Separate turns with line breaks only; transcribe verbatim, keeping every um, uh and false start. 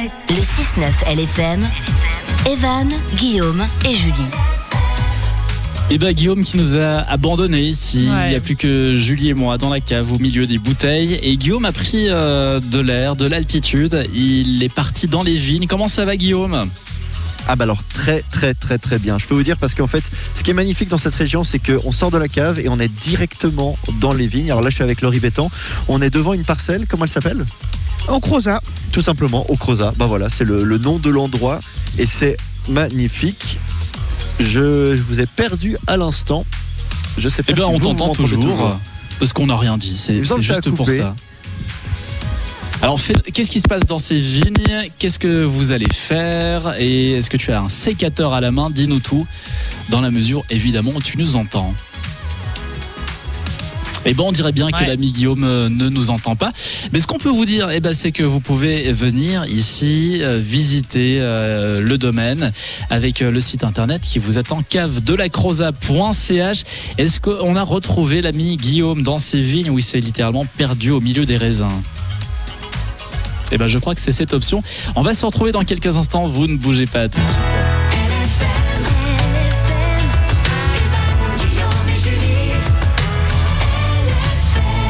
Le six neuf L F M, Evan, Guillaume et Julie.
Et bah Guillaume qui nous a abandonnés ici,
Ouais.
il n'y a plus que Julie et moi dans la cave au milieu des bouteilles. Et Guillaume a pris euh, de l'air, de l'altitude, il est parti dans les vignes. Comment ça va Guillaume ?
Ah bah alors très très très très bien. Je peux vous dire parce qu'en fait ce qui est magnifique dans cette région c'est qu'on sort de la cave et on est directement dans les vignes. Alors là je suis avec Laurie Bétan. On est devant une parcelle, comment elle s'appelle ?
Au Crozat.
Tout simplement au Crozat. Bah voilà, c'est le, le nom de l'endroit et c'est magnifique. Je, je vous ai perdu à l'instant. Je sais pas
Eh ben
si
on
vous,
t'entend
vous m'entendez
toujours, parce qu'on n'a rien dit, c'est,
Il me semble
c'est
que ça a
juste pour
coupé.
ça. Alors fait- qu'est-ce qui se passe dans ces vignes ? Qu'est-ce que vous allez faire ? Et est-ce que tu as un sécateur à la main ? Dis-nous tout, dans la mesure évidemment où tu nous entends. Et bon, on dirait bien que
Ouais.
l'ami Guillaume euh, ne nous entend pas. Mais ce qu'on peut vous dire, eh ben, c'est que vous pouvez venir ici euh, visiter euh, le domaine avec euh, le site internet qui vous attend, cave de la crozat point c h. Est-ce qu'on a retrouvé l'ami Guillaume dans ses vignes où il s'est littéralement perdu au milieu des raisins ? Eh ben, je crois que c'est cette option. On va se retrouver dans quelques instants. Vous ne bougez pas, à tout de suite.